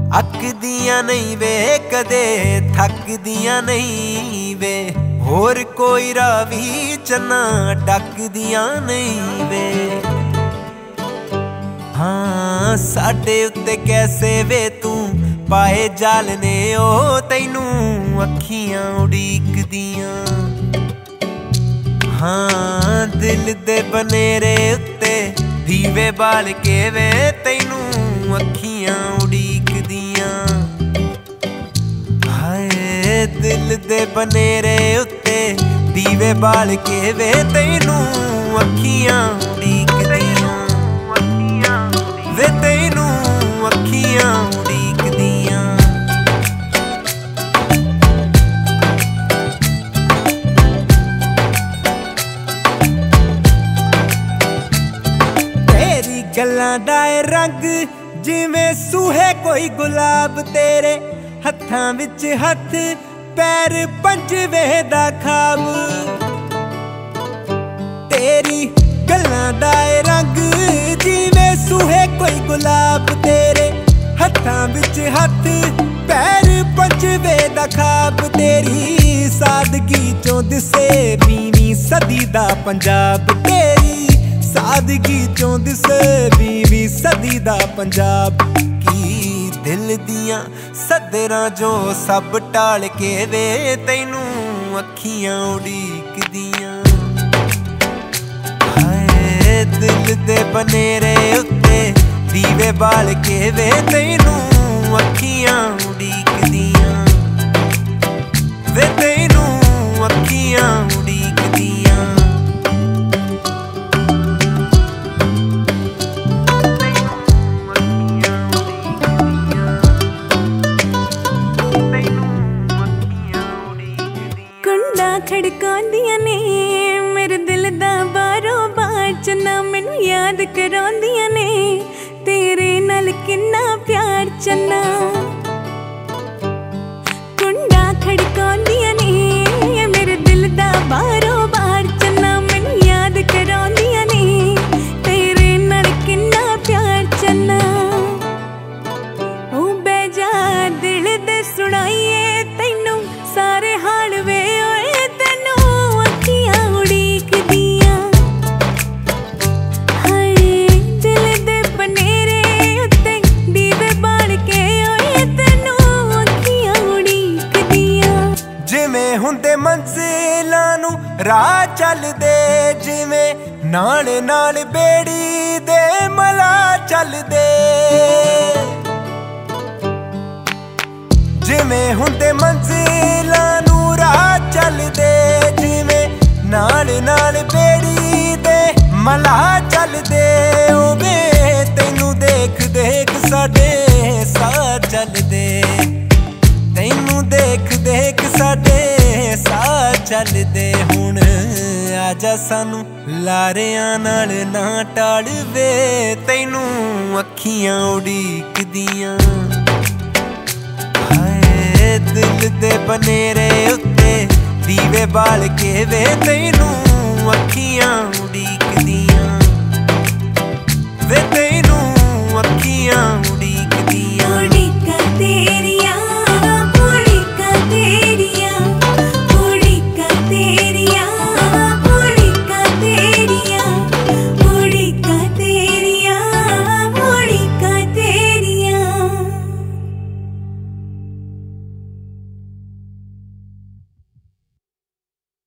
ਅੱਕਦੀਆਂ ਨਹੀਂ ਵੇ ਕਦੇ ਥੱਕਦੀਆਂ ਨਹੀਂ ਵੇ ਹੋਰ ਕੋਈ ਰਾਵੀ ਚੰਨਾ ਡੱਕਦੀਆਂ ਨਹੀਂ ਵੇ। ਹਾਂ ਸਾਡੇ ਉੱਤੇ ਕੈਸੇ ਵੇ ਤੂੰ ਪਾਏ ਜਾਲ ਨੇ ਉਹ ਤੈਨੂੰ ਅੱਖੀਆਂ ਉਡੀਕਦੀਆਂ। ਹਾਂ ਦਿਲ ਦੇ ਬਨੇਰੇ ਉੱਤੇ ਦੀਵੇ ਬਾਲ ਕੇ ਵੇ ਤੈਨੂੰ ਅੱਖੀਆਂ ਉਡੀਕਦੀਆਂ। ਹਾਏ ਦਿਲ ਦੇ ਬਨੇਰੇ ਉੱਤੇ ਦੀਵੇ ਬਾਲ ਕੇ ਵੇ ਤੈਨੂੰ ਅੱਖੀਆਂ ਉਡੀਕਦੀਆਂ ਵੇ ਤੈਨੂੰ ਅੱਖੀਆਂ ਉਡੀਕਦੀਆਂ। ਤੇਰੀ ਗੱਲਾਂ ਦਾ ਏ ਰੰਗ ਜਿਵੇਂ ਸੂਹੇ ਕੋਈ ਗੁਲਾਬ, ਤੇਰੇ ਹੱਥਾਂ ਵਿੱਚ ਹੱਥ ਪੈਰ ਪੰਜਵੇਂ ਦਾ ਖਾਬ। ਤੇਰੀ ਗੱਲਾਂ ਦਾ ਏ ਰੰਗ ਜਿਵੇਂ ਸੂਹੇ ਕੋਈ ਗੁਲਾਬ, ਤੇਰੇ ਹੱਥਾਂ ਵਿੱਚ ਹੱਥ ਪੈਰ ਪੰਜਵੇਂ ਦਾ ਖਾਬ। ਤੇਰੀ ਸਾਦਗੀ ਚੋਂ ਦਿਸੇ 20ਵੀਂ ਸਦੀ ਦਾ ਪੰਜਾਬ, ਤੇਰੀ ਸਾਦਗੀ ਚੋਂ ਦਿਸੇ 20ਵੀਂ ਸਦੀ ਦਾ ਪੰਜਾਬ। ਕੀ ਦਿਲ ਦੀਆਂ ਸੱਦਰਾਂ ਜੋ ਸਭ ਟਾਲ ਕੇ ਵੇ ਤੈਨੂੰ ਅੱਖੀਆਂ ਉਡੀਕਦੀਆਂ। ਹਾਏ ਦਿਲ ਦੇ ਬਨੇਰੇ ਉੱਤੇ ਦੀਵੇ ਬਾਲ ਕੇ ਵੇ ਤੈਨੂੰ ਅੱਖੀਆਂ ਉਡੀਕਦੀਆਂ ਵੇ ਤੈਨੂੰ ਅੱਖੀਆਂ ਉਡੀਕਦੀਆਂ। ਕੁੰਡਾ ਖੜਕਾਉਂਦੀਆਂ ਨੇ ਮੇਰੇ ਦਿਲ ਦਾ ਬਾਰੋਂ ਬਾਰ, ਚੰਨਾ ਮੈਨੂੰ ਯਾਦ ਕਰਾਉਂਦੀਆਂ ਨੇ ਤੇਰੇ ਨਾਲ ਕਿੰਨਾ ਪਿਆਰ ਚੰਨਾ। ਕੁੰਡਾ ਖੜਕਾਉਂਦੀਆਂ ਨੇ ਮੇਰੇ ਦਿਲ ਦਾ ਬਾਰੋਂ ਬਾਰ, ਚੰਨਾ ਮੈਨੂੰ ਯਾਦ ਕਰਾਉਂਦੀਆਂ ਨੇ ਤੇਰੇ ਨਾਲ ਕਿੰਨਾ ਪਿਆਰ ਚੰਨਾ। ਉਹ ਬਹਿ ਜਾ ਦਿਲ ਦੇ ਸੁਣਾਈਏ ਤੈਨੂੰ ਸਾਰੇ ਹਾਲ ਵੇ ਓਏ ਤੈਨੂੰ ਅੱਖੀਆਂ ਉਡੀਕਦੀਆਂ। ਹਾਏ ਦਿਲ ਦੇ ਬਨੇਰੇ ਉੱਤੇ ਦੀਵੇ ਬਾਲ ਕੇ ਓਏ ਤੈਨੂੰ ਅੱਖੀਆਂ ਉਡੀਕਦੀਆਂ। ਜਿਵੇਂ ਹੁੰਦੇ ਮੰਜ਼ਿਲਾਂ ਨੂੰ ਰਾਹ ਚੱਲਦੇ, ਜਿਵੇਂ ਨਾਲ ਨਾਲ ਬੇੜੀ ਦੇ ਮਲਾ ਚੱਲਦੇ। ਜਿਵੇਂ ਹੁੰਦੇ ਮੰਜ਼ਿਲਾਂ ਨੂੰ ਰਾਹ ਚੱਲਦੇ, ਜਿਵੇਂ ਨਾਲ ਨਾਲ ਬੇੜੀ ਦੇ ਮਲਾ ਚੱਲਦੇ। ਉਹ ਵੇ ਤੈਨੂੰ ਦੇਖ ਦੇਖ ਸਾਡੇ ਸਾਹ ਚੱਲਦੇ, ਤੈਨੂੰ ਦੇਖ ਦੇਖ ਸਾਡੇ ਸਾਹ ਚੱਲਦੇ। ਹੁਣ ਆਜਾ ਸਾਨੂੰ ਲਾਰਿਆਂ ਨਾਲ ਨਾ ਟਾਲ ਵੇ ਤੈਨੂੰ ਅੱਖੀਆਂ ਉਡੀਕਦੀਆਂ। ਹਾਏ ਦਿਲ ਦੇ ਬਨੇਰੇ ਉੱਤੇ ਦੀਵੇ ਬਾਲ ਕੇ ਵੇ ਤੈਨੂੰ ਅੱਖੀਆਂ